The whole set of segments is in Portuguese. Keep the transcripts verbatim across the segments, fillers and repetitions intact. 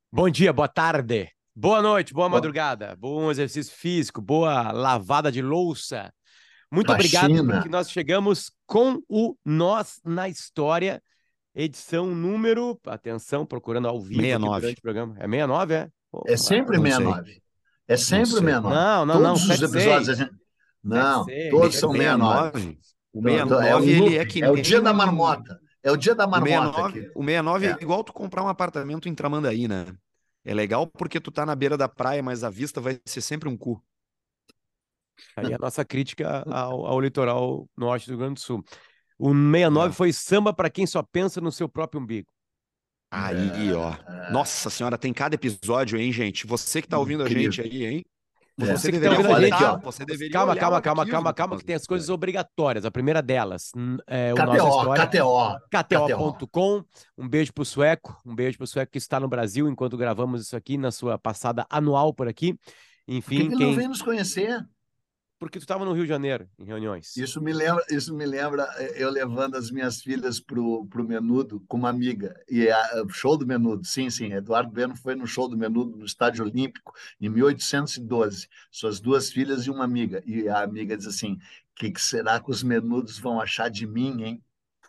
Bom dia, boa tarde, boa noite, boa Ó, madrugada, bom exercício físico, boa lavada de louça. Muito obrigado, porque faxina, nós chegamos com o Nós na História, edição número, atenção, procurando ao vivo aqui sessenta e nove. durante o programa. É sessenta e nove, é? é Opa. sempre Não sei, sessenta e nove. É não sempre sei. sessenta e nove. Não, não, não, Todos os episódios a setenta e seis. gente... Não, setenta e seis, todos Me- são sessenta e nove. setenta e seis. sessenta e nove? O Então, então, é um sessenta e nove, ele é loop. que É o dia da nem... marmota. É o dia da O marmota aqui. sessenta e nove, o sessenta e nove É. é igual tu comprar um apartamento em Tramandaí, né? É legal porque tu tá na beira da praia, mas a vista vai ser sempre um cu. Aí a nossa crítica ao, ao litoral norte do Rio Grande do Sul. O sessenta e nove É. foi samba para quem só pensa no seu próprio umbigo. Aí, ó. Nossa senhora, tem cada episódio, hein, gente? Você que tá ouvindo a gente Incrível. aí, hein? É. Você Você que está deveria ouvindo a Olha gente, aqui, voltar, ó. você deveria calma, olhar o calma, calma, arquivo calma, do calma, que nosso tem as coisas episódio. obrigatórias. A primeira delas hum, é o Nossa K T O, História, K T O, K T O K T O. ponto com. Um beijo pro Sueco, um beijo pro Sueco que está no Brasil enquanto gravamos isso aqui na sua passada anual por aqui. Por que Enfim, que ele não quem. vem nos conhecer? Porque tu estava no Rio de Janeiro, em reuniões. Isso me lembra, isso me lembra eh, eu levando as minhas filhas pro, pro Menudo com uma amiga. E a, o show do Menudo, sim, sim. Eduardo Bueno foi no show do Menudo no Estádio Olímpico em mil oitocentos e doze. Suas duas filhas e uma amiga. E a amiga diz assim: o que, que será que os Menudos vão achar de mim, hein?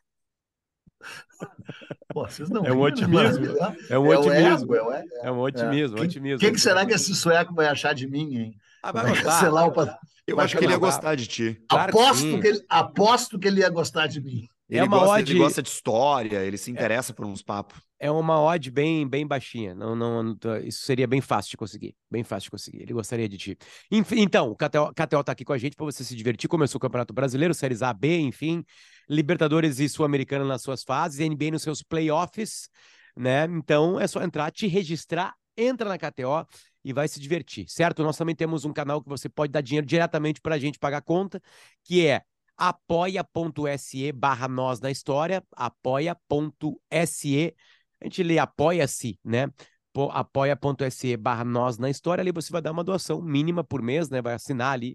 Pô, vocês não É um riram, né? otimismo, Maravilhoso. é um É o otimismo, ego, é o ego. é um É. otimismo, um Que, otimismo. que, que será que esse sueco vai achar de mim, hein? Ah, vai Vai gostar, cancelar o pa- Eu vai acho que vai ele ia cancelar. gostar. gostar de ti. Claro que Aposto sim. que ele, aposto que ele ia gostar de mim. É Ele uma gosta, ele ode, gosta de história, ele se interessa por uns papos. é uma odd bem, bem baixinha. Não, não, não tô- isso seria bem fácil de conseguir. Bem fácil de conseguir. Ele gostaria de ti. Enfim, então, o K T O, K T O tá aqui com a gente para você se divertir. Começou o Campeonato Brasileiro, Séries A, B, enfim. Libertadores e Sul-Americana nas suas fases, N B A nos seus playoffs, né? Então é só entrar, te registrar, entra na K T O e vai se divertir, certo? Nós também temos um canal que você pode dar dinheiro diretamente para a gente pagar a conta, que é apoia.se barra nós na história, apoia.se, a gente lê apoia-se, né? apoia.se barra nós na história, ali você vai dar uma doação mínima por mês, né? Vai assinar ali,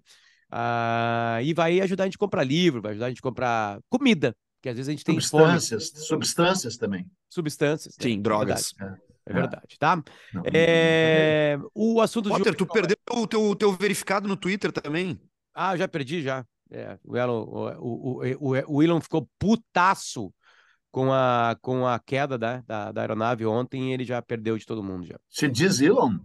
uh, e vai ajudar a gente a comprar livro, vai ajudar a gente a comprar comida, que às vezes a gente tem fome, Substâncias, substâncias também. substâncias, né? Sim, É verdade, drogas. é É, é. verdade, tá? Não, não falei. É... O assunto de Potter, hoje tu qual é? perdeu o teu, teu verificado no Twitter também. Ah, já perdi já. É, o, Elon, o, o, o, o Elon ficou putaço com a, com a queda da, da, da aeronave ontem e ele já perdeu de todo mundo já. Se diz Elon?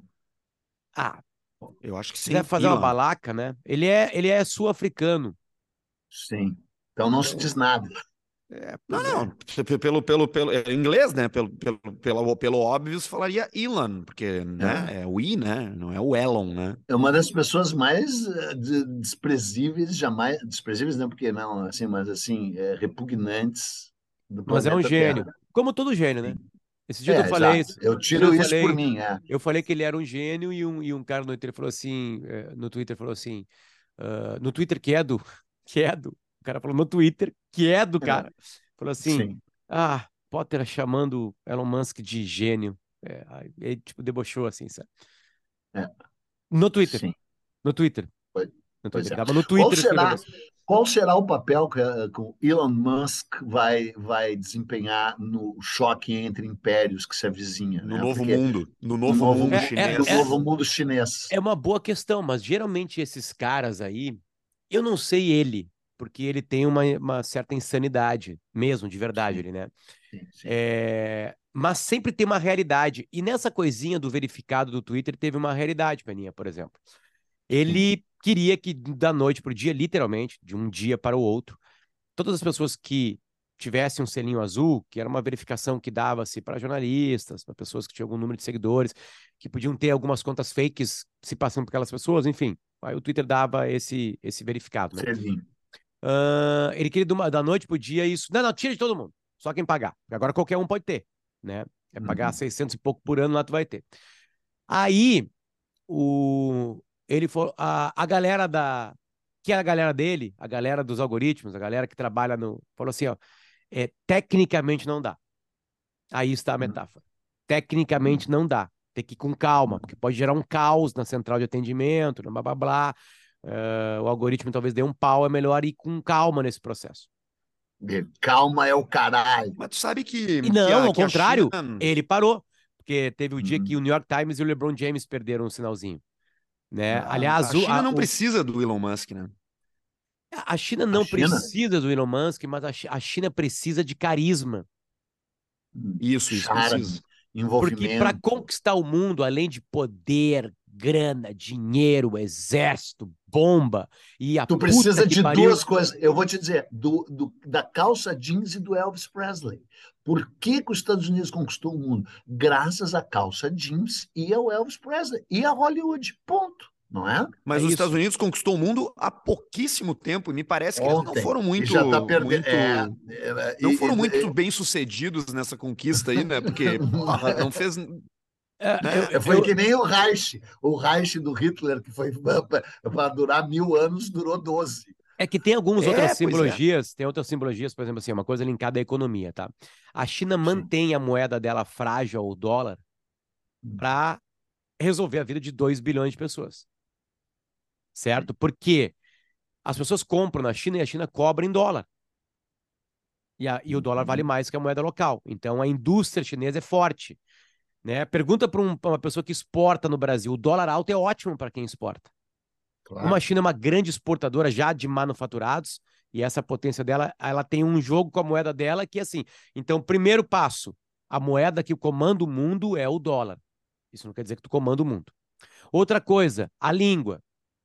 Ah, Eu acho que se quiser sim, fazer uma Elon. balaca, né? Ele é, ele é sul-africano. Sim. Então não se Então, diz nada. é, Não, pois é. não, pe- pelo, pelo, pelo, é, em inglês, né? Pelo, pelo, pelo, pelo óbvio, se falaria Elon, porque, É. né? É o I, né? Não é o Elon, né? É uma das pessoas mais eh, de- desprezíveis, jamais. Desprezíveis não, porque não, assim, mas assim, é, repugnantes do Mas é um planeta Terra. gênio. Como todo gênio, né? Sim. Esse dia eu É, falei exato. isso. Eu Esse dia eu tiro isso por falei, mim, é. eu falei que ele era um gênio e um, e um cara no Twitter falou assim, eh, no Twitter falou assim, ah, no Twitter que é do, que é do, o cara falou no Twitter que é do É, cara, falou assim, sim. ah, Potter chamando Elon Musk de gênio, é, aí ele tipo debochou assim, sabe? É, No Twitter, sim. no Twitter, Pois, no pois Twitter, ele é. tava no Qual Twitter escrevendo será, assim. qual será o papel que, eh, que o Elon Musk vai, vai desempenhar no choque entre impérios que se avizinha, No né? novo Porque mundo, no no novo novo, mundo É, é, no é, chinês. novo mundo chinês. é uma boa questão, mas geralmente esses caras aí, eu não sei ele, porque ele tem uma, uma certa insanidade, mesmo, de verdade, Sim, ele, né? sim, sim. É, mas sempre tem uma realidade. E nessa coisinha do verificado do Twitter teve uma realidade, Peninha, por exemplo. Sim. Ele queria que da noite para o dia, literalmente, de um dia para o outro, todas as pessoas que tivessem um selinho azul, que era uma verificação que dava-se para jornalistas, para pessoas que tinham algum número de seguidores, que podiam ter algumas contas fakes se passando por aquelas pessoas, enfim. Aí o Twitter dava esse, esse verificado, né? Selinho. Uh, ele queria uma, da noite pro dia isso. Não, não, tira de todo mundo. Só quem pagar. Agora qualquer um pode ter, né? É pagar Uhum. seiscentos e pouco por ano, lá tu vai ter. Aí, o, ele falou, a, a galera da, que é a galera dele, a galera dos algoritmos, a galera que trabalha no, falou assim, ó, é, tecnicamente não dá. Aí está a Uhum. metáfora. Tecnicamente não dá. Tem que ir com calma, porque pode gerar um caos na central de atendimento, blá blá blá. Uh, o algoritmo talvez dê um pau, é melhor ir com calma nesse processo. Calma é o caralho. Mas tu sabe que, E que, não, a, ao que a China. contrário, ele parou. porque teve o dia Uhum. que o New York Times e o LeBron James perderam um sinalzinho, né? Ah, Aliás, A o, China a, não o- precisa do Elon Musk, né? a China a não China? precisa do Elon Musk, mas a Chi- a China precisa de carisma. Hum, Isso, isso charme, precisa. Porque para envolvimento. conquistar o mundo, além de poder, grana, dinheiro, exército, bomba e a Tu puta precisa que de pariu. duas coisas. Eu vou te dizer, do, do- da calça jeans e do Elvis Presley. Por que, que os Estados Unidos conquistou o mundo? Graças à calça jeans e ao Elvis Presley e a Hollywood. Ponto. Não é? É Mas os Estados isso. Unidos conquistou o mundo há pouquíssimo tempo e me parece que eles não Ontem. foram E já está muito, perdendo. É, muito, é, não e- foram muito e- bem sucedidos nessa conquista aí, né? Porque, porra, não fez, É, né? eu, é, foi eu, que nem o Reich. O Reich do Hitler, que foi para durar mil anos, durou doze. é que tem algumas outras É, pois é. simbologias, tem outras simbologias, por exemplo, assim, uma coisa linkada à economia, tá? A China Sim. mantém a moeda dela frágil, o dólar, para resolver a vida de dois bilhões de pessoas, certo? Porque as pessoas compram na China e a China cobra em dólar. E, a, e o dólar vale Uhum. mais que a moeda local. Então a indústria chinesa é forte, né? Pergunta para um, uma pessoa que exporta no Brasil. O dólar alto é ótimo para quem exporta. Como a Claro. China é uma grande exportadora já de manufaturados, e essa potência dela, ela tem um jogo com a moeda dela que, assim, então, primeiro passo, a moeda que comanda o mundo é o dólar. Isso não quer dizer que tu comanda o mundo. Outra coisa, a língua,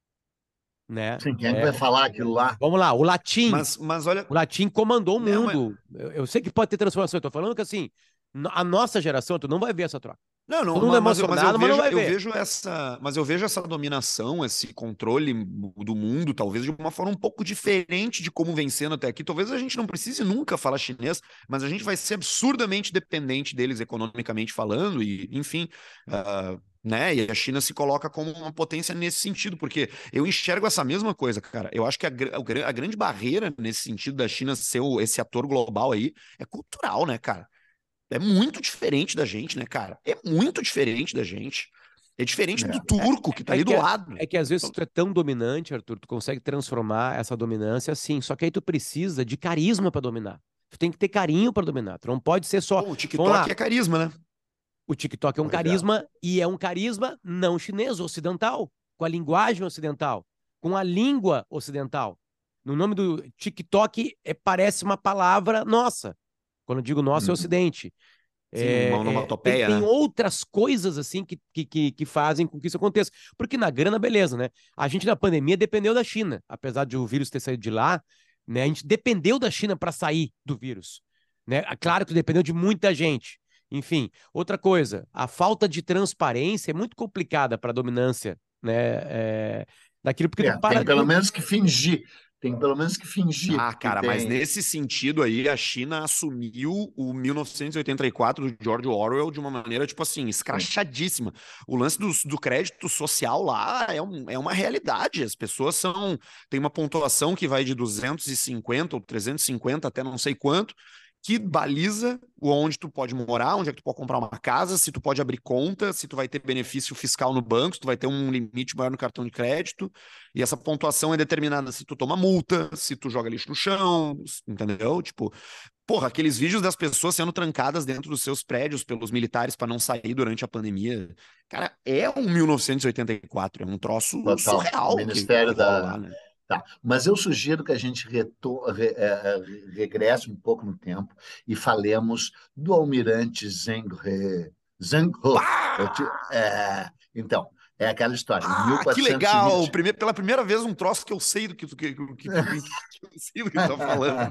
né? Sim, quem é que É, vai falar aquilo lá? vamos lá, o latim. Mas, mas olha, O latim comandou o né, mas- mundo. Eu, eu sei que pode ter transformação, eu tô falando que, assim, no- a nossa geração, tu não vai ver essa troca. não, não, Todo mundo é ma- mas, eu- mas eu emocionado, mas não vejo, vai eu ver. vejo essa, mas eu vejo essa dominação, esse controle do mundo, talvez de uma forma um pouco diferente de como vem sendo até aqui. Talvez a gente não precise nunca falar chinês, mas a gente vai ser absurdamente dependente deles economicamente falando e, enfim, ah, né? E a China se coloca como uma potência nesse sentido, porque eu enxergo essa mesma coisa, cara. Eu acho que a, gra- o gra- a grande barreira nesse sentido da China ser o- esse ator global aí é cultural, né, cara? É muito diferente da gente, né, cara? É muito diferente da gente. É diferente do É, turco que tá é ali que, do lado. é que às vezes tu é tão dominante, Arthur, tu consegue transformar essa dominância assim, só que aí tu precisa de carisma para dominar. Tu tem que ter carinho para dominar. Tu não pode ser só. Pô, o Vamos TikTok lá, é carisma, né? o TikTok é um Pois é. carisma e é um carisma não chinês, ocidental, com a linguagem ocidental, com a língua ocidental. No nome do TikTok é, parece uma palavra nossa. Quando eu digo nossa, é Uhum. Ocidente. Sim, uma É, é, tem, onomatopeia, tem né? outras coisas assim que, que, que, que fazem com que isso aconteça. Porque na grana, beleza, né? A gente na pandemia dependeu da China, apesar de o vírus ter saído de lá, né? A gente dependeu da China para sair do vírus, né? Claro que dependeu de muita gente. Enfim, outra coisa, a falta de transparência é muito complicada para a dominância, né? É, daquilo, porque tu É, tem para. pelo Tu, menos que fingir. Tem pelo menos que fingir Ah, que cara, mas tem. nesse sentido aí, a China assumiu o mil novecentos e oitenta e quatro do George Orwell de uma maneira, tipo assim, Sim. escrachadíssima. O lance do, do crédito social lá é, um, é uma realidade. As pessoas são. Tem uma pontuação que vai de duzentos e cinquenta ou trezentos e cinquenta até não sei quanto, que baliza onde tu pode morar, onde é que tu pode comprar uma casa, se tu pode abrir conta, se tu vai ter benefício fiscal no banco, se tu vai ter um limite maior no cartão de crédito. E essa pontuação é determinada se tu toma multa, se tu joga lixo no chão, entendeu? Tipo, porra, aqueles vídeos das pessoas sendo trancadas dentro dos seus prédios pelos militares para não sair durante a pandemia. Cara, é um mil novecentos e oitenta e quatro, é um troço Total. surreal que, que Ministério rola da. lá, né? Tá. Mas eu sugiro que a gente reto... re... é, é, regresse um pouco no tempo e falemos do almirante Zheng He. Zheng He. Eu te... Pá! é... Então, é aquela história. Em Ah, que legal! mil quatrocentos e vinte. Prime- pela primeira vez, um troço que eu sei do que tu, que, que, tu- que, que eu sei do que tu tá falando.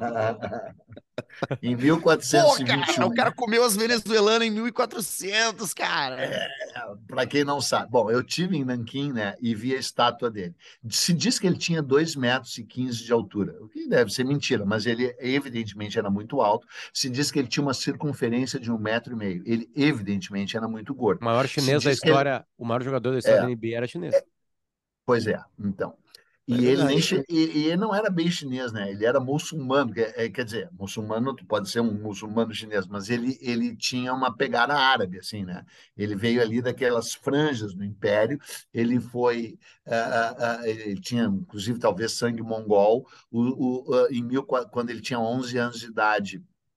Em Pô, mil quatrocentos e vinte e cara, o um. cara comeu as venezuelanas em mil e quatrocentos, cara. Para quem não sabe, bom, eu tive em Nanquim, né, e vi a estátua dele. Se diz que ele tinha dois metros e quinze de altura, o que deve ser mentira, mas ele evidentemente era muito alto. Se diz que ele tinha uma circunferência de um metro e meio. Ele evidentemente era muito gordo. o maior Se chinês da diz que ele, história, o maior jogador da história da é, N B A era chinês. pois é, então. É E ele nem verdade. che- e, e ele não era bem chinês, né? Ele era muçulmano, que é- é, quer dizer, muçulmano tu pode ser um muçulmano chinês, mas ele ele tinha uma pegada árabe, assim, né? Ele veio ali daquelas franjas do Império. Ele foi, ah, ah, ah, ele tinha, inclusive, talvez sangue mongol. O, o, ah, em mil, quando ele tinha onze anos de idade,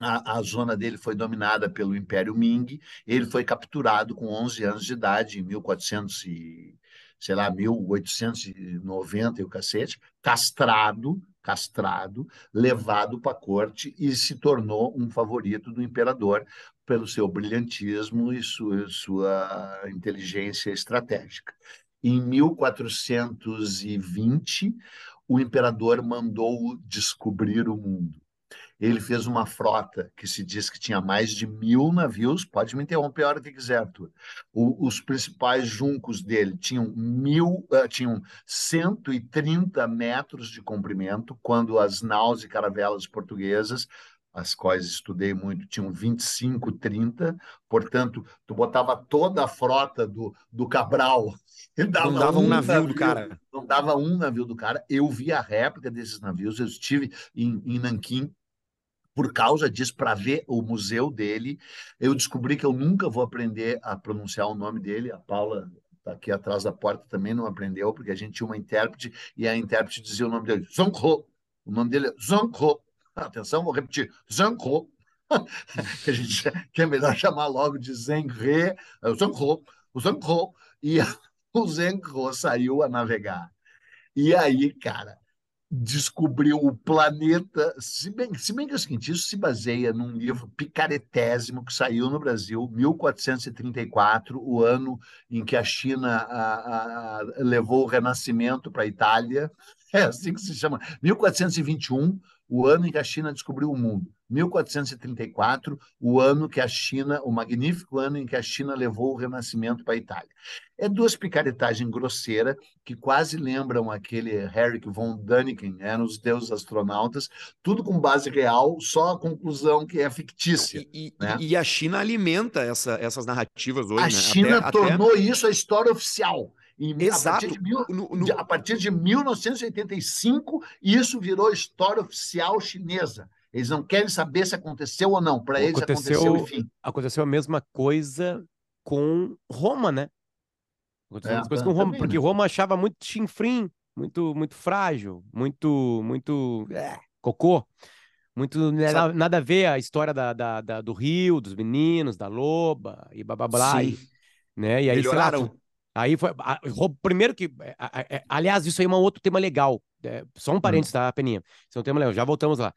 A, a zona dele foi dominada pelo Império Ming. Ele foi capturado com onze anos de idade, em mil e quatrocentos e, sei lá, mil oitocentos e noventa e o cacete, castrado, castrado, levado para a corte e se tornou um favorito do imperador pelo seu brilhantismo e sua, sua inteligência estratégica. Em mil quatrocentos e vinte, o imperador mandou descobrir o mundo. Ele fez uma frota que se diz que tinha mais de mil navios. Pode me interromper a hora que quiser, Arthur. O, os principais juncos dele tinham mil, uh, tinham cento e trinta metros de comprimento, quando as naus e caravelas portuguesas, as quais estudei muito, tinham vinte e cinco, trinta. Portanto, tu botava toda a frota do, do Cabral. Ele dava Não dava um, um navio, navio do cara. Não dava um navio do cara. Eu vi a réplica desses navios. Eu estive em, em Nanquim por causa disso, para ver o museu dele. Eu descobri que eu nunca vou aprender a pronunciar o nome dele. A Paula está aqui atrás da porta também não aprendeu, porque a gente tinha uma intérprete e a intérprete dizia o nome dele, Zhang He. O nome dele é Zhang He. Atenção, vou repetir, Zhang He. que a gente que é melhor chamar logo de Zheng He, o Zhang He, o Zhang He. E o Zheng He saiu a navegar. E aí, cara, descobriu o planeta, se bem, se bem que é o seguinte, isso se baseia num livro picaretésimo que saiu no Brasil, mil quatrocentos e trinta e quatro, o ano em que a China a, a, levou o Renascimento para a Itália, é assim que se chama, mil quatrocentos e vinte e um, o ano em que a China descobriu o mundo, mil quatrocentos e trinta e quatro, o ano que a China, o magnífico ano em que a China levou o Renascimento para a Itália. É duas picaretagens grosseiras que quase lembram aquele Erich von Däniken, eram os deuses astronautas, tudo com base real, só a conclusão que é fictícia. E, né? e, e a China alimenta essa, essas narrativas hoje, a né? China até, tornou até... isso a história oficial. Em, Exato. A partir, de mil, no, no... de, a partir de mil novecentos e oitenta e cinco, isso virou história oficial chinesa. Eles não querem saber se aconteceu ou não. Para eles aconteceu, enfim. Aconteceu a mesma coisa com Roma, né? Aconteceu a mesma É, coisa com Roma, também, porque né? Roma achava muito chinfrim, muito, muito frágil, muito, muito é, cocô. Muito nada, nada a ver a história da, da, da- do Rio, dos meninos, da loba e blá blá blá. Sim, E, né? E aí, sei lá, tu- melhoraram. aí foi. a- Ro- primeiro que. é, é, é, aliás, isso aí é um outro tema legal. É, só um Hum. parênteses, tá, Peninha? Isso é um tema legal, já voltamos lá.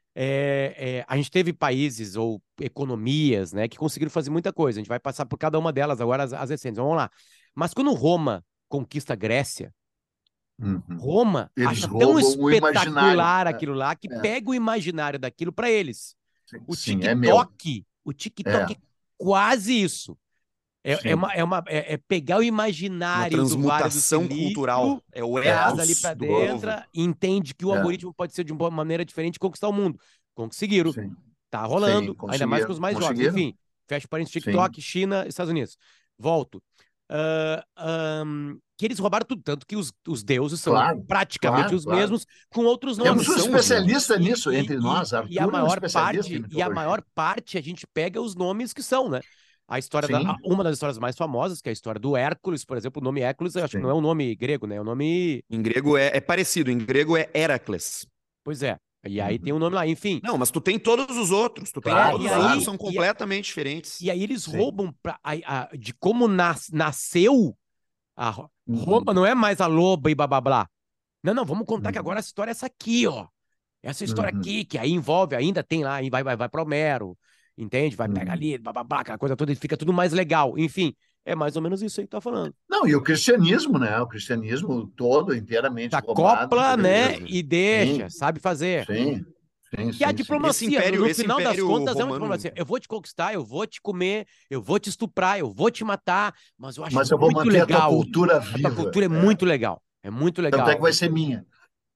É, é, a gente teve países ou economias, né, que conseguiram fazer muita coisa. A gente vai passar por cada uma delas agora, as, as recentes. Vamos lá. Mas quando Roma conquista a Grécia, Uhum. Roma Eles acha tão roubam o imaginário. espetacular É, aquilo lá que é, pega o imaginário daquilo para eles. O sim, é meu. TikTok, o É, TikTok é quase isso. É, é, sim. uma, é, uma, é, é pegar o Uma imaginário do Vale do transmutação Silício, cultural. É o traz ali ethos para do dentro povo. e entende que o É, algoritmo pode ser de uma maneira diferente e conquistar o mundo. Conseguiram. sim. Tá Sim, rolando, ainda mais com conseguiram. os mais jovens. Conseguiram? Enfim, fecha parênteses, Sim. TikTok, China, Estados Unidos. Volto. Ah, ahn, que eles roubaram tudo, tanto que os, os deuses são Claro, praticamente claro, os claro. mesmos, com outros Não, Temos e um nomes. são os mesmos. especialista E, nisso e, entre e, nós. e a Arthur é um maior especialista em parte, e a mitologia. maior parte a gente pega os nomes que são, né? A história da, a- Sim, uma das histórias mais famosas, que é a história do Hércules, por exemplo, o nome Hércules, eu acho que não é sim. um nome grego, né? É um nome. Em grego é, é parecido, em grego é Heracles. Pois é. E aí tem Uhum. um nome lá, enfim. Não, mas tu tem todos os outros. Tu tem É, Claro, todos e os outros, claro. aí, são e, completamente diferentes. e aí eles Sim. roubam pra, a- a- de como nas- nasceu a Ro- Uhum. Roma, não é mais a loba e blá blá blá. Não, não, vamos contar que agora Uhum. essa história é essa aqui, ó. Essa história Uhum. aqui, que aí envolve, ainda tem lá, e vai, vai, vai para Homero, entende? Vai pegar Uhum. ali, blá blá blá, aquela coisa toda, e fica tudo mais legal. Enfim, é mais ou menos isso aí que tá falando. Não, e o cristianismo, né? O cristianismo todo inteiramente roubado. Acopla, né? Certeza. E deixa, Sim, sabe fazer. sim, sim, E a sim, sim. Esse diplomacia, no, império, no esse final das império contas, é uma romano. diplomacia. Eu vou te conquistar, eu vou te comer, eu vou te estuprar, eu vou te matar, mas eu acho Mas eu vou muito manter a tua legal. cultura A tua viva. cultura é É. muito legal. É muito Tanto é que legal. vai ser minha.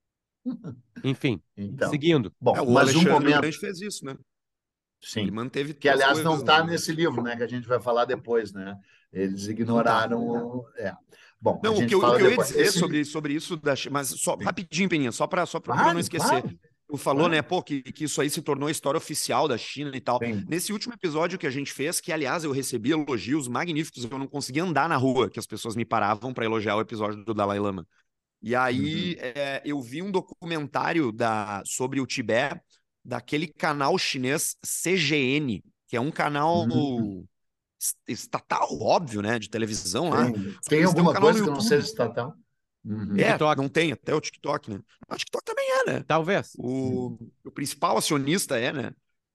Enfim, Então, seguindo. É, bom, o mas um Alexandre o momento, Grande fez isso, né? Ele sim, manteve que as aliás não coisas. está Né? nesse livro, né? Que a gente vai falar depois, né? Eles Não tá. ignoraram. É. Bom, a Não, o que, gente eu, o fala que eu ia depois. dizer Esse... sobre, sobre isso, da, mas só Sim. rapidinho, Peninha, só para só para eu não Claro, esquecer. claro, Tu falou, claro. né, pô, que, que isso aí se tornou a história oficial da China e tal. Sim. Nesse último episódio que a gente fez, que aliás eu recebi elogios magníficos, eu não conseguia andar na rua, que as pessoas me paravam para elogiar o episódio do Dalai Lama. E aí Uhum. é, eu vi um documentário da, sobre o Tibete, daquele canal chinês C G N, que é um canal Hum, estatal, óbvio, né, de televisão lá. tem, Só que tem eles têm um alguma canal no coisa que não seja YouTube. estatal? Uhum, É, TikTok, não tem, até o TikTok, né? O TikTok também é, né? talvez. O, o principal acionista é, né?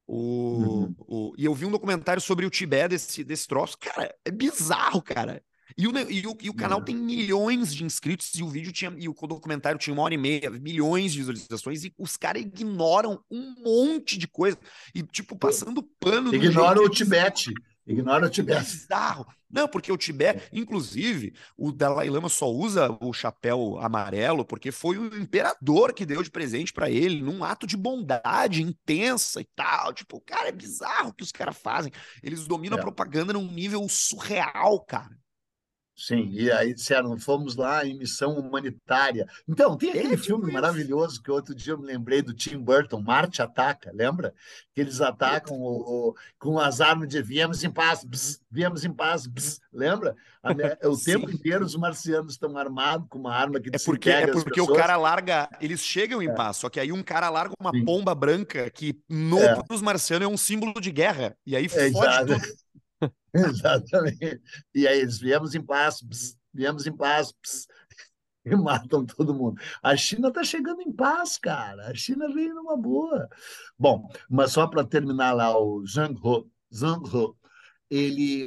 O, uhum. o, e eu vi um documentário sobre o Tibete desse, desse troço. Cara, é bizarro, cara. E o, ne- e o, e o canal tem É. milhões de inscritos e o vídeo tinha, e o documentário tinha uma hora e meia, milhões de visualizações, e os caras ignoram um monte de coisa. E, tipo, passando pano de um Ignora jeito o Tibete. Ignora o Tibete. bizarro. Não, porque o Tibete, inclusive, o Dalai Lama só usa o chapéu amarelo porque foi o imperador que deu de presente para ele, num ato de bondade intensa e tal. Tipo, cara, é bizarro o que os caras fazem. Eles dominam a É. propaganda num nível surreal, cara. Sim, e aí disseram, fomos lá em missão humanitária. Então, tem É aquele tipo filme isso. maravilhoso que outro dia eu me lembrei do Tim Burton, Marte Ataca, lembra? Que eles atacam o, o- com as armas de viemos em paz, bzz, viemos em paz, bzz, lembra? A me- O tempo Sim. inteiro os marcianos estão armados com uma arma que É porque, é desintegra as porque o pessoas. cara larga. Eles chegam em É, paz, só que aí um cara larga uma sim, pomba branca que, no, é, pros marcianos, é um símbolo de guerra. E aí é, fode exato. tudo. Exatamente. E aí eles viemos em paz, bzz, viemos em paz, bzz, e matam todo mundo. A China está chegando em paz, cara. A China veio numa boa. Bom, mas só para terminar lá, o Zhang He, Zhang He, ele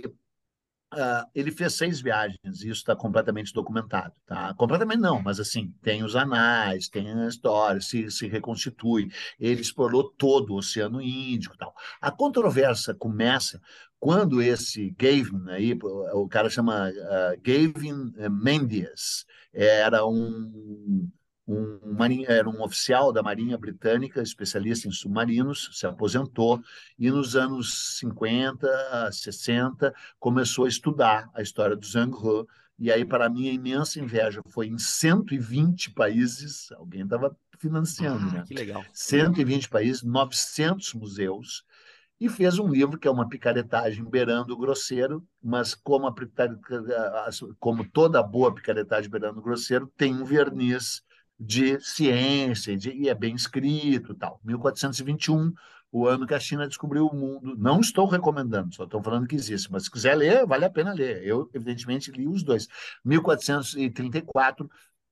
Uh, ele fez seis viagens, e isso está completamente documentado, tá? Completamente não, mas assim, tem os anais, tem a história, se, se reconstitui. Ele explorou todo o Oceano Índico e tal. A controvérsia começa quando esse Gavin aí, o cara chama uh, Gavin Mendes, era um, um, marinha, era um oficial da Marinha Britânica, especialista em submarinos, se aposentou, e nos anos cinquenta, sessenta, começou a estudar a história do Zhang He, e aí, para minha imensa inveja, foi em cento e vinte países, alguém estava financiando, Ah, né? que legal. cento e vinte países, novecentos museus, e fez um livro que é uma picaretagem beirando o grosseiro, mas como, a, como toda boa picaretagem beirando o grosseiro, tem um verniz de ciência, de, e é bem escrito, tal. mil quatrocentos e vinte e um, o ano que a China descobriu o mundo. Não estou recomendando, só estou falando que existe, mas se quiser ler, vale a pena ler. Eu, evidentemente, li os dois. mil quatrocentos e trinta e quatro,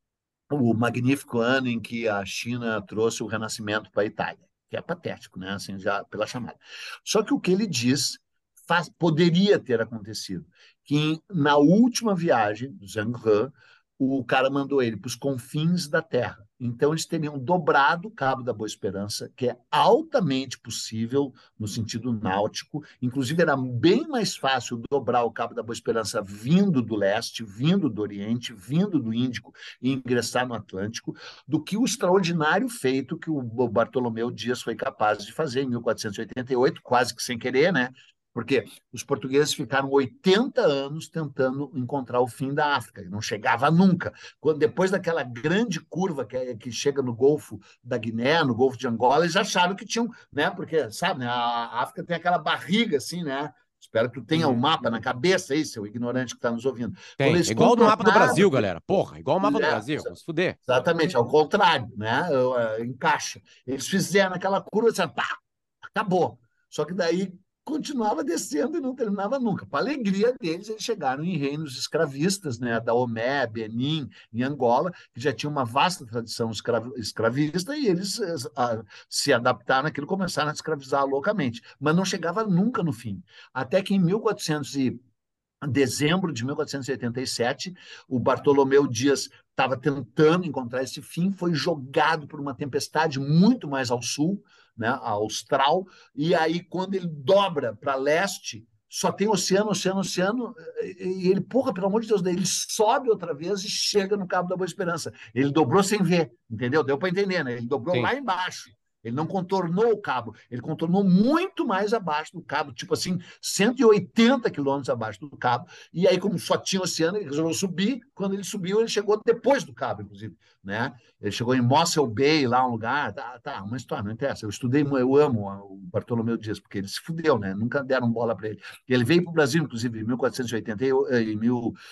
o magnífico ano em que a China trouxe o Renascimento para a Itália, que é patético, né? Assim, já pela chamada. Só que o que ele diz faz, poderia ter acontecido, que na última viagem do Zhang He, o cara mandou ele para os confins da Terra. Então, eles teriam dobrado o Cabo da Boa Esperança, que é altamente possível no sentido náutico. Inclusive, era bem mais fácil dobrar o Cabo da Boa Esperança vindo do leste, vindo do Oriente, vindo do Índico e ingressar no Atlântico, do que o extraordinário feito que o Bartolomeu Dias foi capaz de fazer em mil quatrocentos e oitenta e oito, quase que sem querer, né? Porque os portugueses ficaram oitenta anos tentando encontrar o fim da África, e não chegava nunca. Quando, depois daquela grande curva que, é, que chega no Golfo da Guiné, no Golfo de Angola, eles acharam que tinham, né? Porque, sabe, né? A África tem aquela barriga assim, né? Espero que tu tenha o um Uhum. mapa na cabeça aí, seu ignorante que está nos ouvindo. Quando Tem. eles É igual do mapa do contornaram Brasil, aquele. galera. Porra, igual o mapa do É, Brasil. Vamos fuder. exatamente, ao contrário, né? Encaixa. Eles fizeram aquela curva, assim, pá, acabou. Só que daí continuava descendo e não terminava nunca. Para alegria deles, eles chegaram em reinos escravistas, né? Da Omé, Benin, em Angola, que já tinha uma vasta tradição escravista, e eles a, se adaptaram àquilo, começaram a escravizar loucamente. Mas não chegava nunca no fim. Até que em mil e quatrocentos e dezembro de mil quatrocentos e oitenta e sete, o Bartolomeu Dias estava tentando encontrar esse fim, foi jogado por uma tempestade muito mais ao sul, né, a austral, e aí quando ele dobra para leste, só tem oceano, oceano, oceano, e ele, porra, pelo amor de Deus, daí ele sobe outra vez e chega no Cabo da Boa Esperança. Ele dobrou sem ver, entendeu? Deu para entender, né? Ele dobrou Sim. lá embaixo. Ele não contornou o cabo, ele contornou muito mais abaixo do cabo, tipo assim, cento e oitenta quilômetros abaixo do cabo. E aí, como só tinha oceano, ele resolveu subir. Quando ele subiu, ele chegou depois do cabo, inclusive, né? Ele chegou em Mossel Bay, lá um lugar. Tá, tá, uma história, não interessa. Eu estudei, eu amo o Bartolomeu Dias, porque ele se fudeu, né? Nunca deram bola para ele. Ele veio para o Brasil, inclusive, em mil quatrocentos e oitenta, em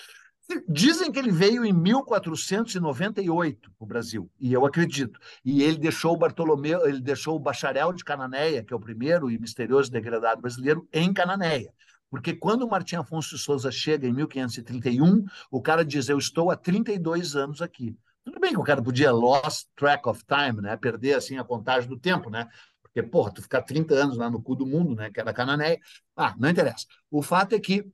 Dizem que ele veio em mil quatrocentos e noventa e oito para o Brasil, e eu acredito. E ele deixou o Bartolomeu, ele deixou o bacharel de Cananéia, que é o primeiro e misterioso degradado brasileiro, em Cananéia. Porque quando o Martim Afonso de Souza chega em mil quinhentos e trinta e um, o cara diz: eu estou há trinta e dois anos aqui. Tudo bem que o cara podia lost track of time, né? Perder assim a contagem do tempo, né? Porque, porra, tu ficar trinta anos lá no cu do mundo, né? Que era Cananéia. Ah, não interessa. O fato é que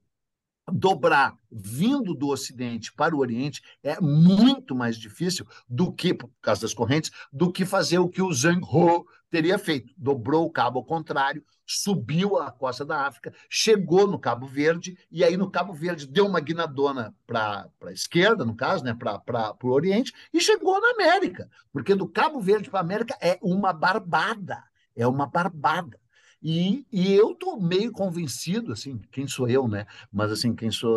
dobrar vindo do Ocidente para o Oriente é muito mais difícil do que, por causa das correntes, do que fazer o que o Zhang He teria feito. Dobrou o cabo ao contrário, subiu a costa da África, chegou no Cabo Verde, e aí no Cabo Verde deu uma guinadona para a esquerda, no caso, né, para o Oriente, e chegou na América, porque do Cabo Verde para a América é uma barbada, é uma barbada. E, e eu estou meio convencido, assim, quem sou eu, né? Mas, assim, quem sou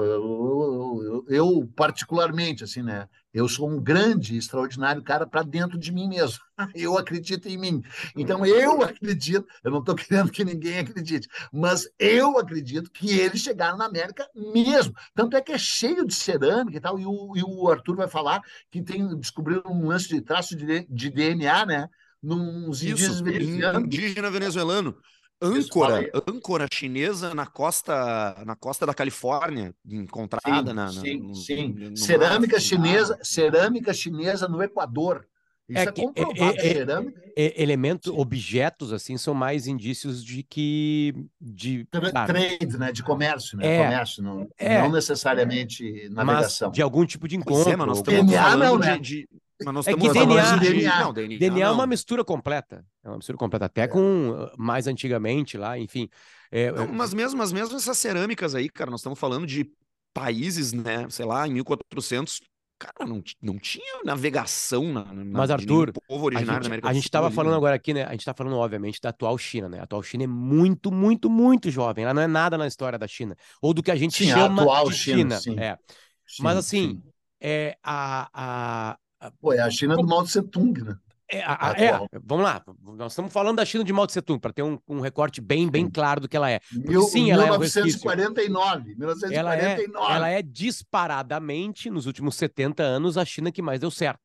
eu, eu, eu particularmente, assim, né? Eu sou um grande, extraordinário cara para dentro de mim mesmo. Eu acredito em mim. Então, eu acredito, eu não estou querendo que ninguém acredite, mas eu acredito que eles chegaram na América mesmo. Tanto é que é cheio de cerâmica e tal, e o, e o Arthur vai falar que tem, descobriram um lance de traço de, de D N A, né? Nos indígenas Isso, venezianos. indígena venezuelano. Isso, fala Âncora, aí. âncora chinesa na costa, na costa da Califórnia, encontrada Sim, na, na- sim, no, sim. no mar Cerâmica afundado. chinesa, cerâmica chinesa no Equador. É Isso é que comprovado. é, é, Cerâmica, é, elementos, sim. objetos, assim, são mais indícios de que, de, Tra- claro, Trade, né? De comércio, né? é, Comércio, não, não é, necessariamente mas de navegação. algum tipo de Pois é, mas encontro, nós alguma estamos coisa. D N A não, falando de, né? de- mas nós É estamos que Nós estamos falando falando de D N A, de, D N A. não, D N A D N A é uma não. mistura completa, é uma mistura completa, até É. com uh, mais antigamente lá, enfim. É, Não, é, mas mesmo, mas mesmo essas cerâmicas aí, cara, nós estamos falando de países, né, sei lá, em mil e quatrocentos, cara, não, ti- não tinha navegação na, na- mas, de nenhum Arthur, povo a originário da gente, América a do gente Sul estava ali, falando né? agora aqui, né? A gente está falando, obviamente, da atual China, né? A atual China é muito, muito, muito, muito jovem. Ela não é nada na história da China, ou do que a gente Sim, a chama atual de China, China. sim. É. Mas, Sim, assim, sim. é, a, a, a- Pô, é a China do Mao Tse Tung, né? é, A a- a- é, atual. vamos lá. Nós estamos falando da China de Mao Tse Tung, para ter um, um recorte bem, bem Sim. claro do que ela é. Porque, Mil, sim, ela mil é um novecentos e resquício. quarenta e nove. Ela é, ela mil novecentos e quarenta e nove. é disparadamente, nos últimos setenta anos, a China que mais deu certo,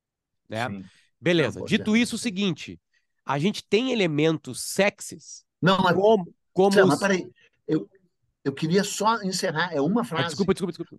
né? Sim. Não, Beleza. pois é. Dito isso, o seguinte, a gente tem elementos sexys Não, mas, como, como mas os... peraí. Eu, eu queria só encerrar. É uma Ah, frase. desculpa, desculpa, desculpa.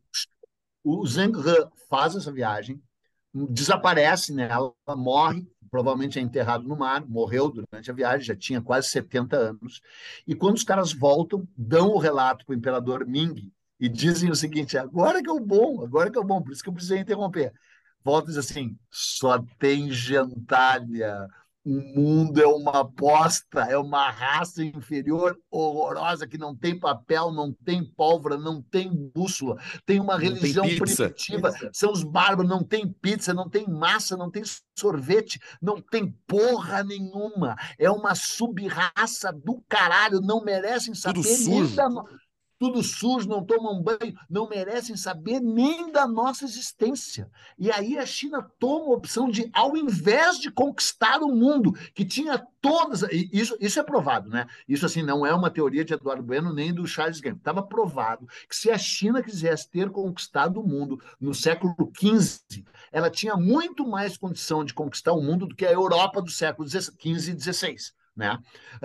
O Zheng He faz essa viagem, desaparece nela, morre, provavelmente é enterrado no mar, morreu durante a viagem, já tinha quase setenta anos. E quando os caras voltam, dão o relato para o imperador Ming e dizem o seguinte: agora que é o bom, agora que é o bom, por isso que eu precisei interromper. Volta e diz assim: só tem gentalha. O mundo é uma aposta, é uma raça inferior horrorosa que não tem papel, não tem pólvora, não tem bússola, tem uma Não tem religião pizza. primitiva, são os bárbaros, não tem pizza, não tem massa, não tem sorvete, não tem porra nenhuma. É uma sub-raça do caralho, não merecem Tudo saber nem sujo. da, tudo sujo, não tomam banho, não merecem saber nem da nossa existência. E aí a China toma a opção de, ao invés de conquistar o mundo, que tinha todas. Isso, isso é provado, né? Isso assim não é uma teoria de Eduardo Bueno nem do Charles Gambit. Estava provado que se a China quisesse ter conquistado o mundo no século quinze, ela tinha muito mais condição de conquistar o mundo do que a Europa do século quinze e dezesseis. Né?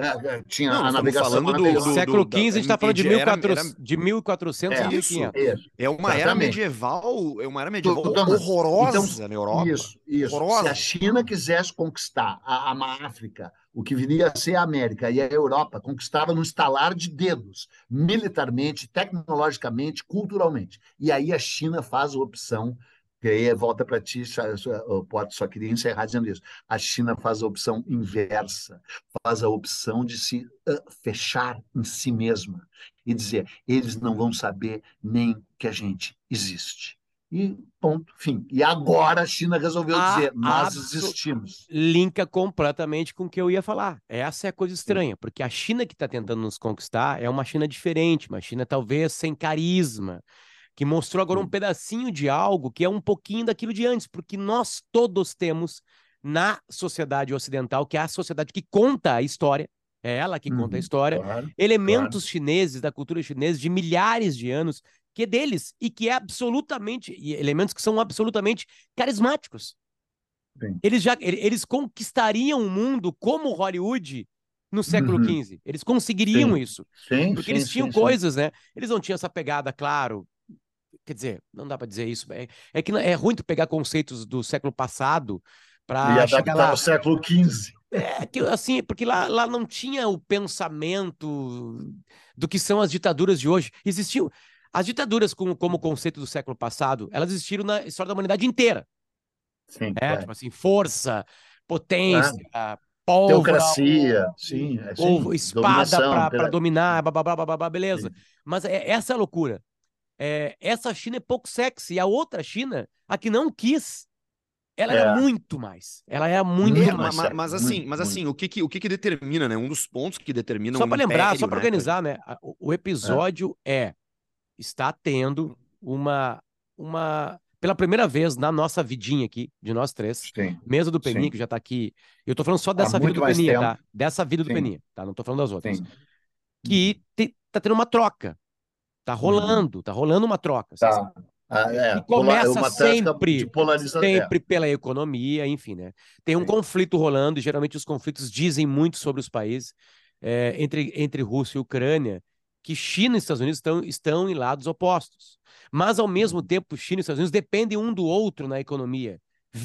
Tinha Não, a nós estamos navegação falando do, do, do Século da, quinze, a gente está é falando de, medi- era, mil e quatrocentos, era de mil e quatrocentos é, e isso. quinhentos. isso, É uma era exatamente. medieval, é uma era medieval Thomas, então, horrorosa na Europa. isso, isso. Se a Horrorosa. China quisesse conquistar a, a África, o que viria a ser a América e a Europa, conquistava no estalar de dedos, militarmente, tecnologicamente, culturalmente. E aí a China faz a opção, que aí volta para ti, Pote, só queria encerrar dizendo isso. A China faz a opção inversa, faz a opção de se uh, fechar em si mesma e dizer, eles não vão saber nem que a gente existe. E ponto, fim. E agora a China resolveu A, dizer, nós abso- existimos. linka completamente com o que eu ia falar. Essa é a coisa Sim. estranha, porque a China que está tentando nos conquistar é uma China diferente, uma China talvez sem carisma, que mostrou agora um Sim. pedacinho de algo que é um pouquinho daquilo de antes, porque nós todos temos na sociedade ocidental, que é a sociedade que conta a história, é ela que conta a Uhum. história, Claro, elementos claro. chineses, da cultura chinesa, de milhares de anos, que é deles e que é absolutamente, e elementos que são absolutamente carismáticos. Sim. Eles já eles conquistariam o mundo como Hollywood no século Uhum. quinze. Eles conseguiriam Sim, isso. sim, Porque sim, eles tinham sim, sim. coisas, né? Eles não tinham essa pegada, claro. Quer dizer, não dá para dizer isso. É, é que é ruim tu pegar conceitos do século passado E para chegar adaptar ao lá. século quinze. É que assim, porque lá, lá não tinha o pensamento do que são as ditaduras de hoje. Existiam as ditaduras como, como conceito do século passado, elas existiram na história da humanidade inteira, Sim, né? claro. Tipo assim, força, potência, Claro. pólvora, Teocracia, sim, é, ou sim. espada Dominação. para pera- dominar, babá, babá, beleza. Sim. Mas é, essa é a loucura. É, essa China é pouco sexy. E a outra China, a que não quis, ela era É, muito mais. Ela era muito É, muito ma- mais mais. ma- sexy. mas assim, Muito, mas assim, muito. o que que, o que que determina, né? Um dos pontos que determina Só um para lembrar, só império, para né, cara? organizar, né? O, o É, episódio é está tendo uma uma pela primeira vez na nossa vidinha aqui, de nós três, sim, mesa do Peninha sim. que já tá aqui. Eu tô falando só Há dessa vida muito do mais Peninha, tempo. tá? Dessa vida do Sim, Peninha, tá? Não tô falando das outras. sim. Que Uhum. te- tá tendo uma troca. Tá Uhum. rolando, tá rolando uma troca, assim, Tá. Ah, é, que é, pola- é começa uma tática de sempre, polarização. É, sempre pela economia, enfim, né? Tem um sim. conflito rolando, e geralmente os conflitos dizem muito sobre os países, é, entre, entre Rússia e Ucrânia, que China e Estados Unidos estão, estão em lados opostos. Mas, ao mesmo Uhum. tempo, China e Estados Unidos dependem um do outro na economia.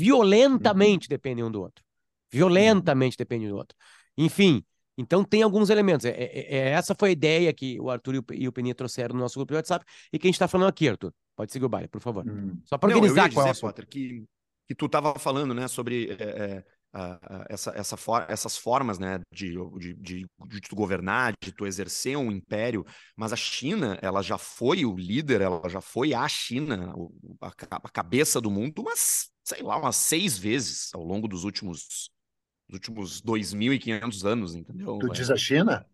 Uhum. Violentamente dependem um do outro. Uhum. Violentamente dependem um do outro. Enfim, então tem alguns elementos. É, é- é- essa foi a ideia que o Arthur e o, Pe- e o Peninha trouxeram no nosso grupo de WhatsApp e que a gente está falando aqui, Arthur. Pode seguir o baile, por favor. Uhum. Só para Não, eu ia organizar qual é o dizer, assunto. Potter, que, que tu estava falando, né, sobre é, é, a- a- essa, essa for- essas formas, né, de, de, de, de tu governar, de tu exercer um império, mas a China, ela já foi o líder, ela já foi a China, o- a, ca- a cabeça do mundo, umas, sei lá, umas seis vezes ao longo dos últimos, dos últimos dois mil e quinhentos anos, entendeu? Tu diz a China?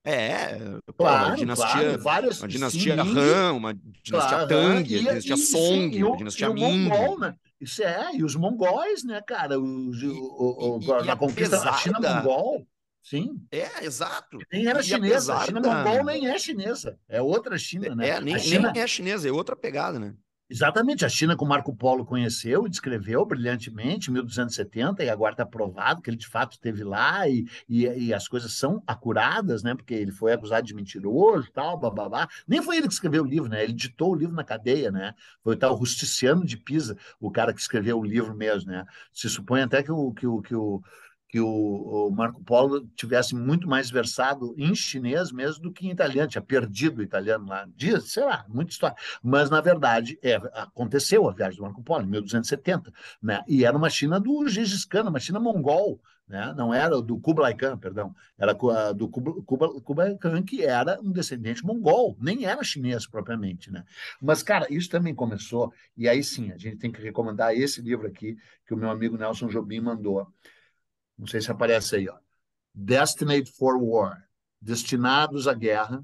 É, pô, a Claro, claro. dinastia, Várias. a Sim, dinastia Ming, Han, uma dinastia claro. Aham. Tang, a E, dinastia e, sim, e Song, a o, e dinastia o Ming. mongol, né? Isso é, e os mongóis, né, cara? Os, o, E, e, o, e, o- e na conquista, a apesar China da. mongol, sim. É, exato. Nem era E, e chinesa. A apesar China da. mongol nem é chinesa. É outra China, né? É, A nem, nem China, é chinesa, é outra pegada, né? exatamente, a China que o Marco Polo conheceu e descreveu brilhantemente em mil duzentos e setenta, e agora está provado que ele de fato esteve lá e, e, e as coisas são acuradas, né? Porque ele foi acusado de mentiroso, tal, bababá. Nem foi ele que escreveu o livro, né? Ele ditou o livro na cadeia, né? Foi o tal Rusticiano de Pisa, o cara que escreveu o livro mesmo, né? Se supõe até que o, que o, que o que o, o Marco Polo tivesse muito mais versado em chinês mesmo do que em italiano, tinha perdido o italiano lá, diz, sei lá, muita história. Mas, na verdade, é, aconteceu a viagem do Marco Polo em mil duzentos e setenta, né? E era uma China do Gengis Khan, uma China mongol, né? Não era do Kublai Khan, perdão, era do Kublai Khan, que era um descendente mongol, nem era chinês propriamente, né? Mas, cara, isso também começou, e aí sim, a gente tem que recomendar esse livro aqui, que o meu amigo Nelson Jobim mandou. Não sei se aparece aí, ó. Destined for War, Destinados à Guerra,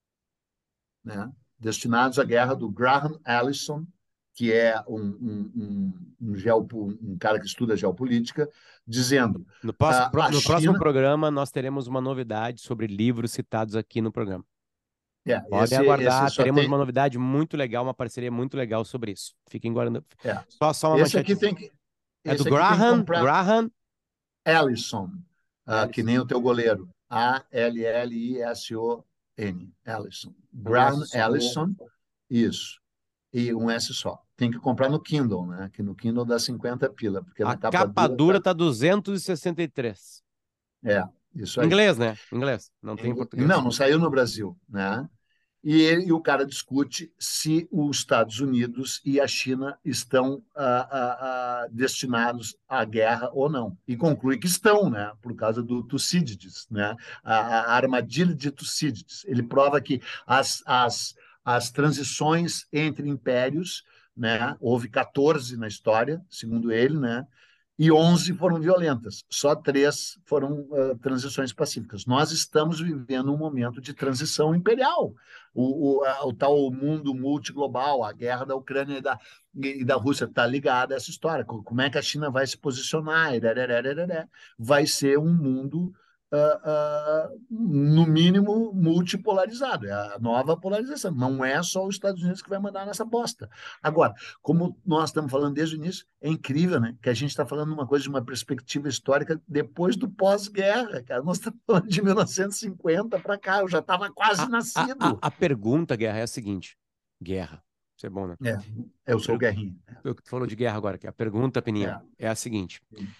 né? Destinados à Guerra, do Graham Allison, que é um, um, um, um, geopo, um cara que estuda geopolítica, dizendo No próximo, uh, a no próximo China... programa, nós teremos uma novidade sobre livros citados aqui no programa. É, Podem esse, esse aguardar, só teremos tem... uma novidade muito legal, uma parceria muito legal sobre isso. Fiquem guardando. É, Só, só uma esse aqui manchetezinha. tem que, É do esse aqui tem que Graham, comprar. Graham Allison, uh, que Ellison, nem o teu goleiro. A L L I S O N, Allison. com um S Graham só. Allison, isso. E um S só. Tem que comprar no Kindle, né? Que no Kindle dá cinquenta pila, porque A na capa capa dura dura tá... tá duzentos e sessenta e três. É, isso aí. Inglês, né? Inglês, não tem em Não, português. não saiu no Brasil, né? E, ele, e o cara discute se os Estados Unidos e a China estão ah, ah, ah, destinados à guerra ou não. E conclui que estão, né? Por causa do Tucídides, né? A, a armadilha de Tucídides. Ele prova que as, as, as transições entre impérios, né? Houve quatorze na história, segundo ele, né? E onze foram violentas, só três foram uh, transições pacíficas. Nós estamos vivendo um momento de transição imperial, o, o, a, o tal mundo multiglobal, a guerra da Ucrânia e da, e da Rússia está ligada a essa história. Como é que a China vai se posicionar? Vai ser um mundo uh, uh, no mínimo, multipolarizado. É a nova polarização. Não é só os Estados Unidos que vai mandar nessa bosta. Agora, como nós estamos falando desde o início, é incrível, né? Que a gente está falando uma coisa de uma perspectiva histórica depois do pós-guerra, cara. Nós estamos falando de mil novecentos e cinquenta para cá. Eu já estava quase A, a, nascido. a, a pergunta, Guerra, é a seguinte. Guerra. Isso é bom, né? É, eu sou o Guerrinha. Eu que falou de guerra agora, que a pergunta, Peninha, é, é a seguinte. Sim.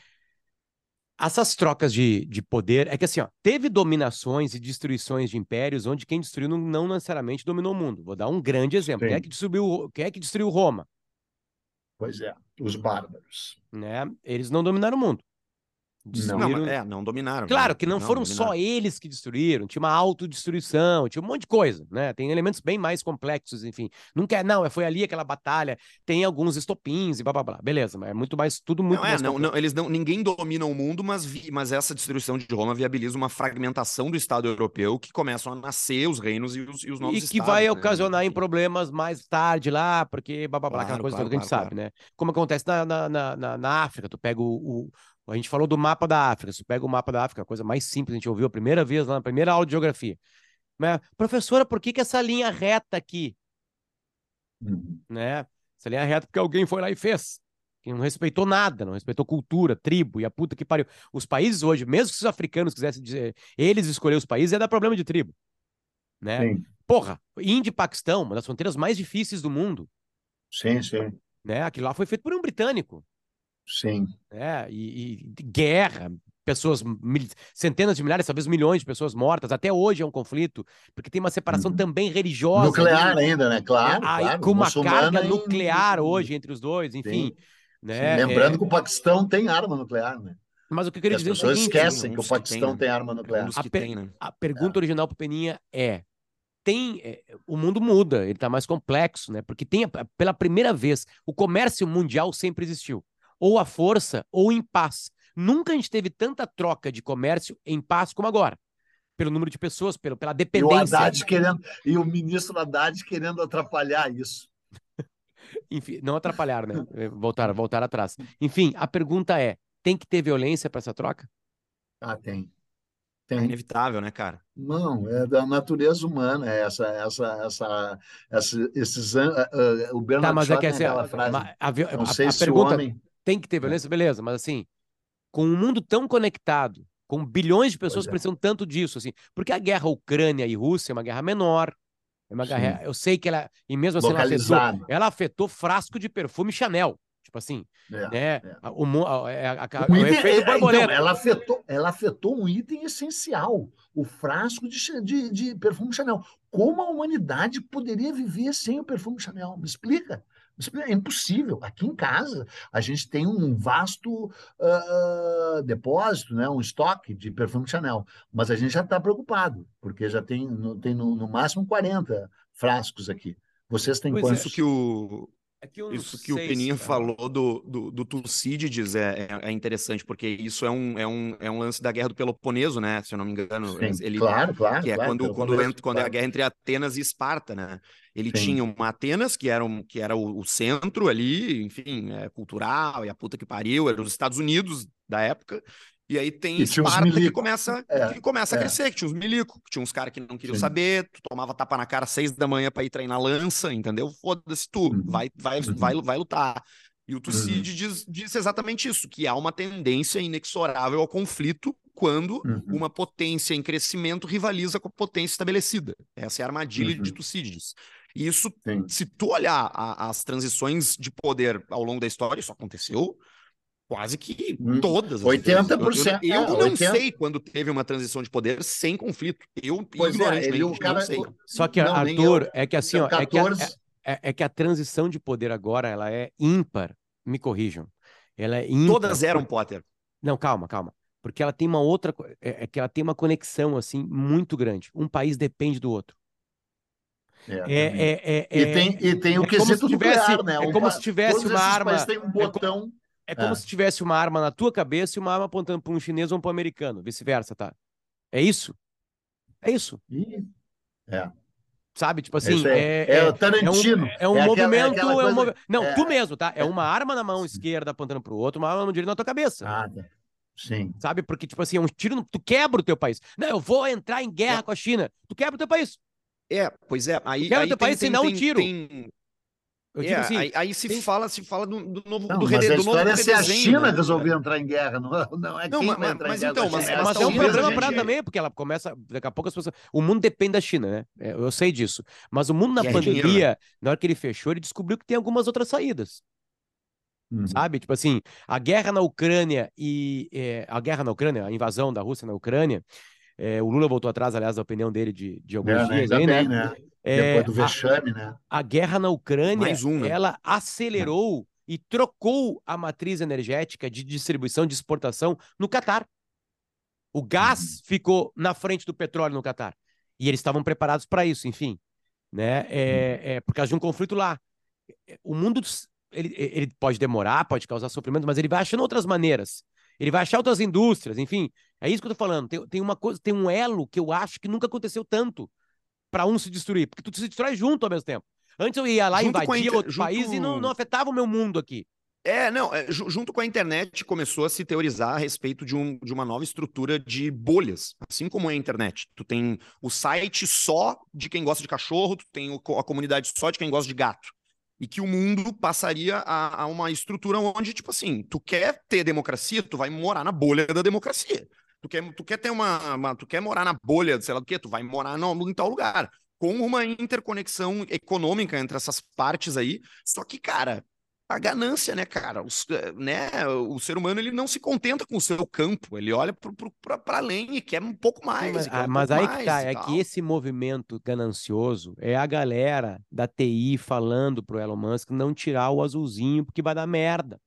Essas trocas de, de poder, é que assim, ó, teve dominações e destruições de impérios onde quem destruiu não, não necessariamente dominou o mundo. Vou dar um grande exemplo. Quem é que destruiu, quem é que destruiu Roma? Pois é, os bárbaros. Né? Eles não dominaram o mundo. Destruíram... Não, é, não dominaram. Claro não, que não, não foram dominaram. Só eles que destruíram, tinha uma autodestruição, tinha um monte de coisa, né? Tem elementos bem mais complexos, enfim. Não quer, não, foi ali aquela batalha, tem alguns estopins e blá blá blá. Beleza, mas é muito mais, tudo muito não, mais é, não, não, eles não, ninguém domina o mundo, mas, vi, mas essa destruição de Roma viabiliza uma fragmentação do Estado europeu que começam a nascer os reinos e os, e os novos estados. E que estados, vai né? ocasionar em problemas mais tarde lá, porque blá blá blá, claro, aquela coisa claro, toda que a gente claro, sabe, claro. Né? Como acontece na, na, na, na África, tu pega o, o A gente falou do mapa da África. Se pega o mapa da África, a coisa mais simples, a gente ouviu a primeira vez lá na primeira aula de geografia. Mas, professora, por que, que essa linha reta aqui? Uhum. Né? Essa linha reta porque alguém foi lá e fez. Que não respeitou nada, não respeitou cultura, tribo e a puta que pariu. Os países hoje, mesmo que os africanos quisessem dizer, eles escolher os países, ia dar problema de tribo. Né? Sim. Porra, Índia e Paquistão, uma das fronteiras mais difíceis do mundo. Sim, sim. Né? Aquilo lá foi feito por um britânico. Sim. É, e, e guerra, pessoas, mil, centenas de milhares, talvez milhões de pessoas mortas. Até hoje é um conflito, porque tem uma separação uhum. também religiosa. Nuclear ali, ainda, né? Claro, é, aí, claro. Com uma carga em... nuclear hoje entre os dois, enfim. Sim. Né? Sim. Lembrando é... que o Paquistão tem arma nuclear, né? Mas o que eu queria e dizer as pessoas é o seguinte, esquecem que o Paquistão tem, tem arma nuclear. É um a, per... tem, né? A pergunta é. original para Peninha é: tem é, o mundo muda, ele está mais complexo, né? Porque tem pela primeira vez o comércio mundial sempre existiu, ou à força ou em paz. Nunca a gente teve tanta troca de comércio em paz como agora, pelo número de pessoas, pelo, pela dependência. E o Haddad querendo, e o ministro Haddad querendo atrapalhar isso. Enfim, não atrapalhar, né? Voltar, voltar atrás. Enfim, a pergunta é: tem que ter violência para essa troca? Ah, tem. Tem. É inevitável, né, cara? Não, é da natureza humana, é essa, essa, essa, essa esses, uh, uh, o Bernard tá, mas Shaw é que, tem assim, aquela a, frase. A, a, a, não sei a se pergunta o homem tem que ter violência, é. beleza? Mas assim, com um mundo tão conectado, com bilhões de pessoas é. precisam tanto disso, assim, porque a guerra Ucrânia e Rússia é uma guerra menor. É uma guerra, eu sei que ela, e mesmo assim ela afetou, ela afetou frasco de perfume Chanel. Tipo assim, é, né? É. O, a, a, a, o, o item, efeito é, borboleta. Então, ela, afetou, ela afetou um item essencial, o frasco de, de, de perfume Chanel. Como a humanidade poderia viver sem o perfume Chanel? Me explica. Me explica. É impossível. Aqui em casa, a gente tem um vasto uh, depósito, né? um estoque de perfume Chanel, mas a gente já está preocupado, porque já tem, no, tem no, no máximo quarenta frascos aqui. Vocês têm pois quantos? Isso que o... É que isso que o Peninha se falou do, do, do Tucídides é, é, é interessante, porque isso é um, é, um, é um lance da Guerra do Peloponeso, né? Se eu não me engano. Sim, ele, claro, claro. Que é claro, quando, quando, entra, quando claro. é a guerra entre Atenas e Esparta, né? Ele Sim. tinha uma Atenas, que era, um, que era o, o centro ali, enfim, é, cultural, e a puta que pariu, era os Estados Unidos da época. E aí tem e Esparta que começa, é, que começa é. a crescer, que tinha uns milico, que tinha uns caras que não queriam Sim. saber, tu tomava tapa na cara às seis da manhã para ir treinar lança, entendeu? Foda-se tu, uhum. vai, vai, uhum. vai, vai lutar. E o Tucídides uhum. diz, diz exatamente isso, que há uma tendência inexorável ao conflito quando uhum. uma potência em crescimento rivaliza com a potência estabelecida. Essa é a armadilha uhum. de Tucídides. E isso, Sim. se tu olhar a, as transições de poder ao longo da história, isso aconteceu quase que todas as oitenta por cento. Eu, eu, eu é, não oitenta sei quando teve uma transição de poder sem conflito. Eu, pois ignorantemente, é, ele, o cara, não sei. Só que, não, Arthur, eu, é que assim, ó, é, que a, é, é que a transição de poder agora, ela é ímpar. Me corrijam. Ela é ímpar. Todas eram, Potter. Não, calma, calma. Porque ela tem uma outra... É, é que ela tem uma conexão, assim, muito grande. Um país depende do outro. É, é, é, é, e, tem, e tem o é quesito tivesse, nuclear, né? É um, como se tivesse uma arma... tem um botão... É como, é como se tivesse uma arma na tua cabeça e uma arma apontando para um chinês ou para um americano, vice-versa, tá? É isso? É isso. É. Sabe? Tipo assim, é, é, é, é, Tarantino. é um, é um é movimento... Aquela, aquela é um coisa, movi... Não, é, tu mesmo, tá? É uma arma na mão esquerda apontando para o outro, uma arma na mão direita na tua cabeça. Ah, tá. Sim. Sabe? Porque, tipo assim, é um tiro, no... tu quebra o teu país. Não, eu vou entrar em guerra É. com a China. Tu quebra o teu país. É, pois é. Tu Aí, quebra o aí teu tem, país sem tem, dar um tem, tiro. tem... Eu É, digo assim, aí, aí se tem... fala, se fala do, do novo, Não, do, mas rede, a do novo história é se a redesenho, China né? resolver entrar em guerra, não é, não é Não, quem mas, vai mas, entrar em mas guerra com a então, China. mas, É, É, mas mas é um talvez a problema gente... para ela também, porque ela começa, daqui a pouco as pessoas, o mundo depende da China, né? É, eu sei disso. Mas o mundo na E é dinheiro, né? pandemia, na hora que ele fechou, ele descobriu que tem algumas outras saídas, Uhum. sabe? Tipo assim, a guerra na Ucrânia e é, a guerra na Ucrânia, a invasão da Rússia na Ucrânia, é, o Lula voltou atrás, aliás, da opinião dele de, de alguns É, né? dias Ainda aí, né? bem, né? É, Depois do a, vexame, né? a guerra na Ucrânia, Mais um, né? ela acelerou e trocou a matriz energética de distribuição, de exportação no Catar. O gás Uhum. ficou na frente do petróleo no Catar. E eles estavam preparados para isso, enfim. Né? Uhum. É, é, por causa de um conflito lá. O mundo ele, ele pode demorar, pode causar sofrimento, mas ele vai achando outras maneiras. Ele vai achar outras indústrias, enfim. É isso que eu tô falando. Tem, tem uma coisa, tem um elo que eu acho que nunca aconteceu tanto para um se destruir, porque tu se destrói junto ao mesmo tempo. Antes eu ia lá, Junto com a invadia inter... outro país e não, não junto... afetava o meu mundo aqui. É, não, é, ju- junto com a internet começou a se teorizar a respeito de, um, de uma nova estrutura de bolhas, assim como é a internet. Tu tem o site só de quem gosta de cachorro, tu tem o co- a comunidade só de quem gosta de gato. E que o mundo passaria a, a uma estrutura onde, tipo assim, tu quer ter democracia, tu vai morar na bolha da democracia. Tu quer, tu quer ter uma, uma- tu quer morar na bolha, sei lá do quê, tu vai morar no, em tal lugar. Com uma interconexão econômica entre essas partes aí. Só que, cara, a ganância, né, cara? Os, eh, né, o ser humano ele não se contenta com o seu campo, ele olha para além e quer um pouco Sim, mais, mas, e quer ah, um mas pouco aí que tá, mais e é que tal. esse movimento ganancioso é a galera da T I falando pro Elon Musk não tirar o azulzinho porque vai dar merda.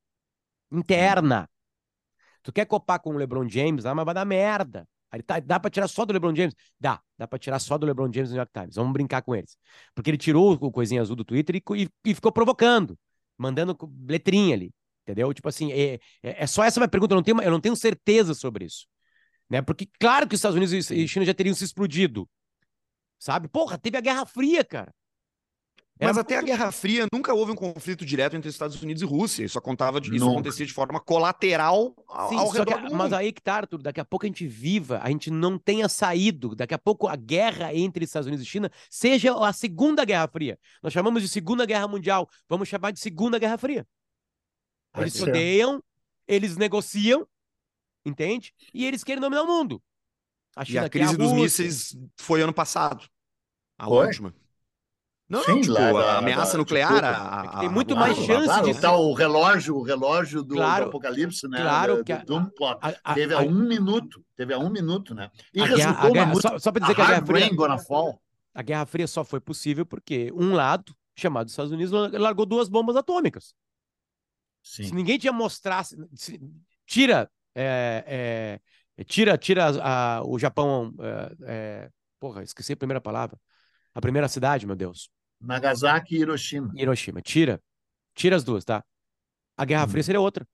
Uhum. Interna. Tu quer copar com o LeBron James, ah, mas vai dar merda. Aí tá, dá pra tirar só do LeBron James? Dá, dá pra tirar só do LeBron James no New York Times. Vamos brincar com eles. Porque ele tirou o coisinha azul do Twitter e, e, e ficou provocando, mandando letrinha ali. Entendeu? Tipo assim, é, é, é só essa minha pergunta, eu não tenho, eu não tenho certeza sobre isso. Né? Porque claro que os Estados Unidos e China já teriam se explodido. Sabe? Porra, teve a Guerra Fria, cara. Era Mas até a muito. Guerra Fria nunca houve um conflito direto entre Estados Unidos e Rússia. Isso, contava de- isso Nunca. acontecia de forma colateral ao, Sim, ao só que, redor do mas mundo. aí que tá, Arthur, daqui a pouco a gente viva, a gente não tenha saído, daqui a pouco a guerra entre Estados Unidos e China seja a Segunda Guerra Fria. Nós chamamos de Segunda Guerra Mundial, vamos chamar de Segunda Guerra Fria. Eles Pode se ser. odeiam, eles negociam, entende? E eles querem dominar o mundo. A E a China quer a crise dos Rússia. mísseis foi ano passado, a Foi? última. Não, não, Sim, lá tipo, a da, ameaça da, tipo, nuclear, a, É que tem a, a, muito mais claro, a, chance claro, de o ser. tal o relógio, o relógio do, do Claro, Apocalipse, né? claro Do, que do a, Doom Plot. a, a, Teve a a, um minuto, teve a um minuto, né? E a guerra, a resultou na guerra música só, só para A dizer que a Guerra Hard Fria Rain Gonna Fall. a Guerra Fria só foi possível porque um lado, chamado Estados Unidos, largou duas bombas atômicas. Se Sim. ninguém tinha mostrado, se, tira, é, é, tira, tira a, a, o Japão, é, é, porra, esqueci a primeira palavra, a primeira cidade, meu Deus, Nagasaki e Hiroshima. Hiroshima, tira, tira as duas, tá? A Guerra Fria Hum, seria outra.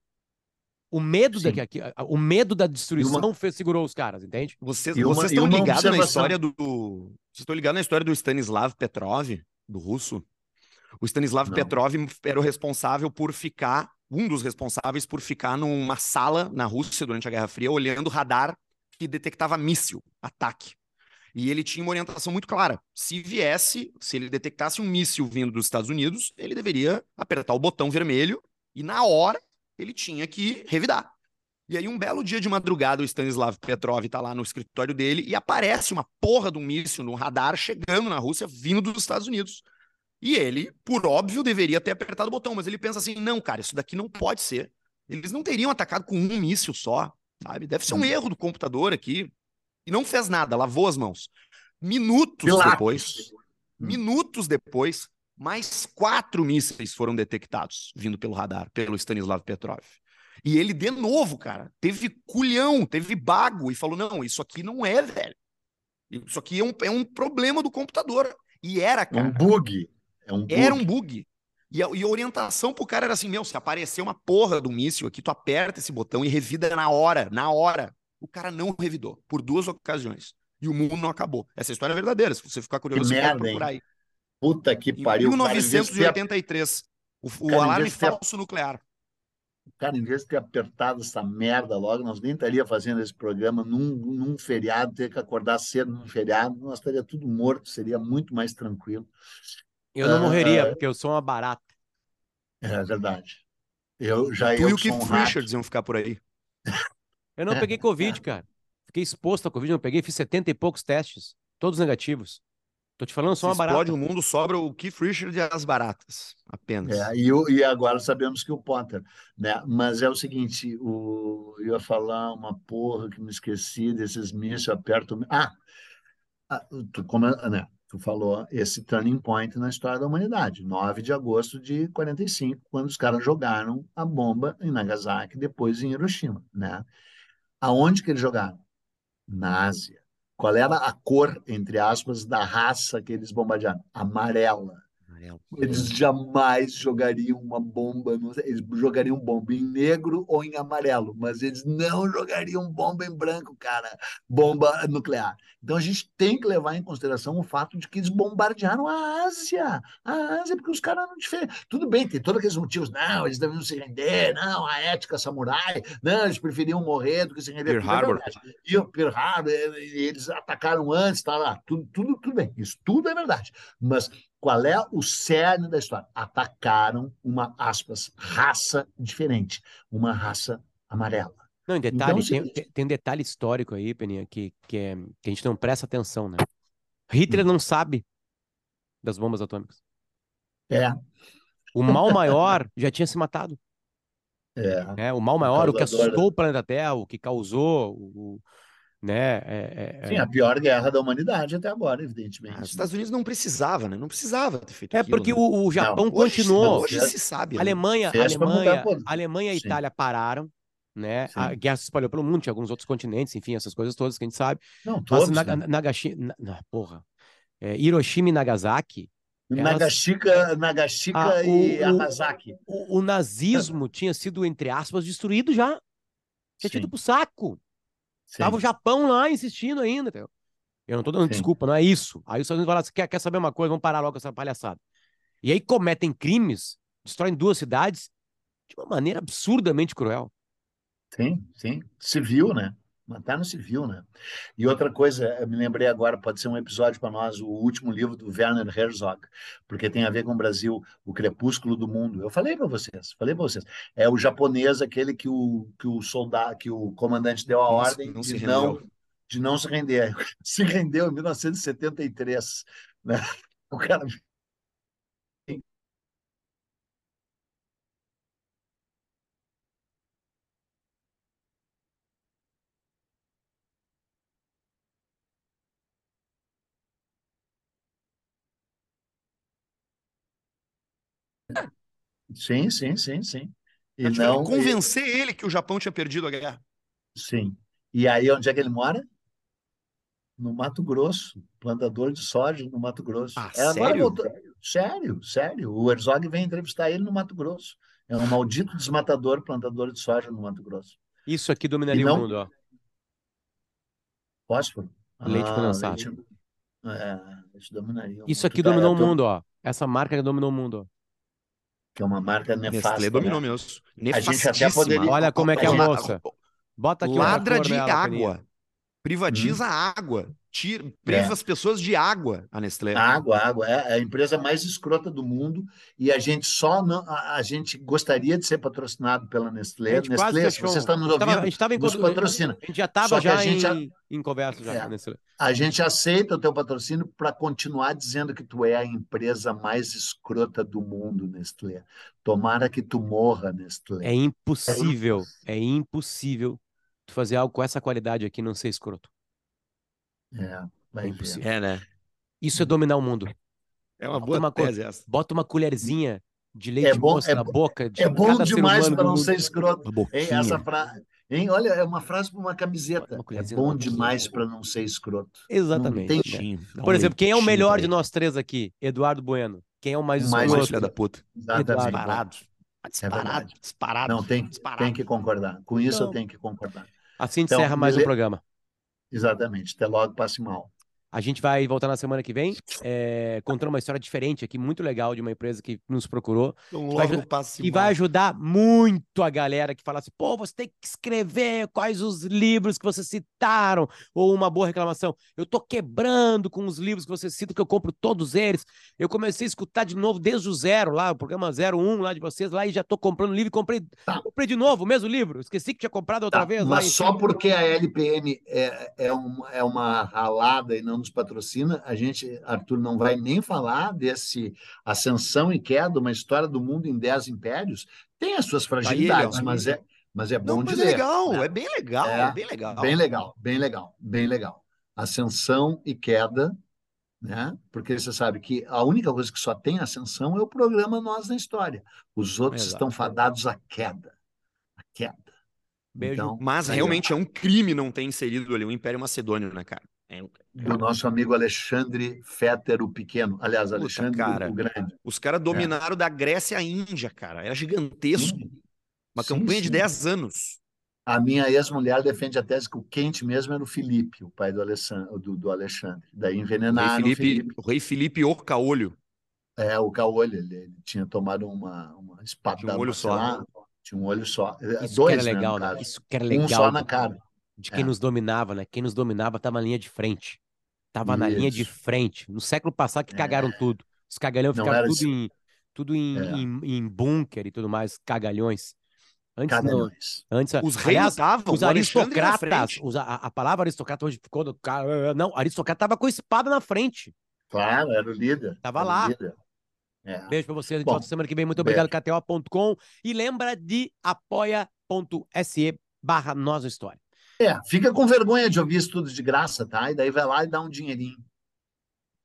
O medo da, sim. o medo da E uma, destruição fez, segurou os caras, entende? Vocês, e uma, vocês e estão uma ligados na observação. história do. Vocês estão ligados na história do Stanislav Petrov, do russo? O Stanislav Não. Petrov era o responsável por ficar, um dos responsáveis por ficar numa sala na Rússia durante a Guerra Fria, olhando radar que detectava míssil, ataque. E ele tinha uma orientação muito clara. Se viesse, se ele detectasse um míssil vindo dos Estados Unidos, ele deveria apertar o botão vermelho e na hora ele tinha que revidar. E aí, um belo dia de madrugada, o Stanislav Petrov tá lá no escritório dele e aparece uma porra de um míssil no radar chegando na Rússia, vindo dos Estados Unidos. E ele, por óbvio, deveria ter apertado o botão, mas ele pensa assim: não, cara, isso daqui não pode ser. Eles não teriam atacado com um míssil só, sabe? Deve ser um Hum. erro do computador aqui. E não fez nada, lavou as mãos. Minutos Pilatos. depois, Hum. minutos depois, mais quatro mísseis foram detectados vindo pelo radar, pelo Stanislav Petrov. E ele, de novo, cara, teve culhão, teve bago e falou: não, isso aqui não é, velho. Isso aqui é um, é um problema do computador. E era, É um cara. bug. É um Era um bug. bug. E a, e a orientação pro cara era assim: meu, se aparecer uma porra do míssil aqui, tu aperta esse botão e revida na hora, na hora. O cara não revidou, por duas ocasiões. E o mundo não acabou. Essa história é verdadeira. Se você ficar Que curioso, você pode merda, procurar hein? aí. Puta que Em pariu, mil cara. Em vez de novecentos e ter, oitenta e três, o, o cara, em alarme vez de ter falso nuclear. Cara, em vez de ter apertado essa merda logo, nós nem estaria fazendo esse programa num, num feriado, ter que acordar cedo num feriado, nós estaria tudo morto, seria muito mais tranquilo. Eu não morreria, Ah, porque eu sou uma barata. é verdade. Eu, E já tu e eu o que sou um Keith rato. Richards iam ficar por aí. Eu não peguei Covid, cara. Fiquei exposto a Covid, não peguei, fiz setenta e poucos testes, todos negativos. Tô te falando, eu sou Se uma explode barata. o mundo, sobra o Keith Richards e as baratas. Apenas. É, e, o- e agora sabemos que o Potter, né? Mas é o seguinte, o, eu ia falar uma porra que me esqueci desses mísseis, eu aperto. Ah, ah, tu, como, né? Tu falou esse turning point na história da humanidade, nove de agosto de quarenta e cinco, quando os caras jogaram a bomba em Nagasaki, depois em Hiroshima, né? Aonde que eles jogaram? Na Ásia. Qual era a cor, entre aspas, da raça que eles bombardearam? Amarela. Amarelo. Eles jamais jogariam uma bomba, no- eles jogariam bomba em negro ou em amarelo, mas eles não jogariam bomba em branco, cara, bomba nuclear. Então a gente tem que levar em consideração o fato de que eles bombardearam a Ásia, a Ásia, porque os caras não diferem. Tudo bem, tem todos aqueles motivos, não, eles deveriam se render, não, a ética samurai, não, eles preferiam morrer do que se render, Pearl tudo é Harbor. verdade. E o Pearl Harbor, eles atacaram antes, tá lá, tudo, tudo, tudo bem, isso tudo é verdade. Mas qual é o cerne da história? Atacaram uma, aspas, raça diferente, uma raça amarela. Não, em Então, é o detalhe, tem, seguinte, tem, tem um detalhe histórico aí, Peninha, que, que, é, que a gente não presta atenção, né? Hitler hum, não sabe das bombas atômicas. é, O mal maior já tinha se matado, é, né? O mal o maior, o que causador, assustou o planeta Terra, o que causou, o, o- né? é, sim, é, a é, pior guerra da humanidade até agora, Ah, os evidentemente, né? Estados Unidos não precisava, né? Não precisava ter feito É aquilo, porque né? o, o Não, Japão Hoje, não, continuou. hoje fez, se sabe, A né? Alemanha, a fez para mudar Alemanha, por... a Alemanha e a Sim, Itália pararam, né? A sim. guerra se espalhou pelo mundo, tinha alguns outros continentes, enfim, essas coisas todas que a gente sabe. Não, Mas todos, Naga- né? Nagashi, na, na- porra, é, Hiroshima e Nagasaki, elas, Nagashika, a, Nagashika e o, o, Hamasaki. o, o nazismo tinha sido, entre aspas, destruído já. Tinha tido Sim, pro saco. Tava o sim, Japão lá insistindo ainda, entendeu? Eu não tô dando sim, desculpa, não é isso. Aí os Estados Unidos falam assim, quer, quer saber uma coisa? Vamos parar logo com essa palhaçada. E aí cometem crimes, destroem duas cidades de uma maneira absurdamente cruel. sim, sim. Civil, né? Matar no civil, né? E outra coisa, eu me lembrei agora, pode ser um episódio para nós, o último livro do Werner Herzog, porque tem a ver com o Brasil, O Crepúsculo do Mundo. Eu falei para vocês, falei para vocês. É o japonês, aquele que o, que o soldado, que o comandante deu a Não, se- ordem não de se não, rendeu. de não se render. Se rendeu em mil novecentos e setenta e três, né? O cara, sim, sim, sim, sim. E Já tiveram que não, e- convencer ele que o Japão tinha perdido a guerra. sim. E aí, onde é que ele mora? No Mato Grosso, plantador de soja no Mato Grosso. Ah, É, agora sério? voltou. Sério, sério. O Herzog vem entrevistar ele no Mato Grosso. É um maldito desmatador, plantador de soja no Mato Grosso. Isso aqui E dominaria o não mundo, ó. fósforo. Leite Ah, condensado. leite, é, leite dominaria o Isso mundo. Tu aqui tá, é, dominou o tu- mundo, ó. Essa marca que dominou o mundo, ó. que é uma marca Nestlé nefasta, dominou né? mesmo. A gente até Nefastíssima. poderia. Olha como é A que é a gente, moça. Bota aqui o Ladra trator de nela, Peninha. água. Privatiza hum, a água. Tira, priva é. as pessoas de água, a Nestlé. Água, água, é a empresa mais escrota do mundo e a gente só não, a, a gente gostaria de ser patrocinado pela A Nestlé. gente quase Nestlé, se você fechou. está A nos gente tava, a ouvindo, gente tava em, nos patrocina. a gente já tava Só que a já gente, a, em, em conversa já é, nesse. a gente aceita o teu patrocínio para continuar dizendo que tu é a empresa mais escrota do mundo, Nestlé. Tomara que tu morra, É Nestlé. impossível, é impossível tu fazer algo com essa qualidade aqui e não ser escroto. É, É vai ver. impossível. É, né? Isso é dominar o mundo. É uma Bota boa uma, co- tese essa. É bota uma colherzinha de é leite bom, moça é, na bo- boca de é bom cada ser demais humano para do não ser mundo. escroto. Uma Hein? Essa boquinha. frase, hein? Olha, é uma frase para uma Bota camiseta. uma É colherzinha na bom boquinha. demais para não ser escroto. Não tem Exatamente, né? Leitinho. Dá um Por exemplo, quem é o leitinho melhor pra de ele. nós três aqui? Eduardo Bueno. Quem é o mais o mais Mais filha da escroto? escroto. puta. Exatamente. Eduardo. Disparado. É Disparado. verdade. Disparado. Não, tem, tem Disparado. que concordar. Com isso eu Então, tenho que concordar. assim Então, encerra mais um beleza. programa. Exatamente. Até logo, passe mal. A gente vai voltar na semana que vem, é, contando uma história diferente aqui, muito legal, de uma empresa que nos procurou. Então Que vai, logo aju- passe que vai mal. ajudar muito a galera que fala assim, pô, você tem que escrever quais os livros que vocês citaram, ou uma boa reclamação. Eu tô quebrando com os livros que vocês citam, que eu compro todos eles. Eu comecei a escutar de novo desde o zero lá, o programa zero um lá de vocês, lá, e já tô comprando livro e comprei, Tá. comprei de novo o mesmo livro. Esqueci que tinha comprado outra Tá, vez lá. mas enfim. só porque a L P M é, é, um, é uma ralada e não nos patrocina, a gente, Arthur, não vai nem falar desse Ascensão e Queda, uma história do mundo em dez impérios. Tem as suas Tá aí ele, ó. fragilidades, mas é, mas é Não, bom de mas é ler, legal, né? é bem legal, é É bem legal. bem legal, bem legal, bem legal. Ascensão e Queda, né? Porque você sabe que a única coisa que só tem ascensão é o programa Nós na História. Os outros Exato. estão fadados à queda, à queda. Beijo. Então, Mas aí, ó, realmente é um crime não ter inserido ali o Império Macedônio, né, cara? É, um- do nosso amigo Alexandre Fétero Pequeno. Aliás, Puta, Alexandre cara. o Grande. Os caras dominaram da Grécia à Índia, cara. Era gigantesco. Sim, Uma sim, campanha de sim. dez anos. A minha ex-mulher defende a tese que o quente mesmo era o Filipe, o pai do Alexandre. Do, do Alexandre. Daí O rei envenenaram o Felipe, Filipe. o rei Felipe o Caolho. É, o Caolho, ele, ele tinha tomado uma, uma espada, Tinha um olho sei só. lá, tinha um olho só. Isso que era Dois, né, no legal, né? caso. Isso que era Um legal só na de, cara. de quem É. nos dominava, né? Quem nos dominava tava na linha de frente. Tava na linha de Isso. frente. No século passado que cagaram É. tudo. Os cagalhões Não ficaram era tudo isso. em, tudo em, É. em, em bunker e tudo mais, cagalhões. Antes não. Cagalhões. Antes, Os reis aliás, lutavam, os o Alexandre na aristocratas, frente. os- a, a palavra aristocrata hoje ficou do cara. Não, aristocrata tava com a espada na frente. Claro, era o líder. Tava Era o lá. líder. É. Beijo pra vocês. A gente Bom, volta semana que vem. Muito beijo. obrigado, K T O ponto com. E lembra de apoia.se barra Nós na História. É, fica com vergonha de ouvir isso tudo de graça, tá? E daí vai lá e dá um dinheirinho.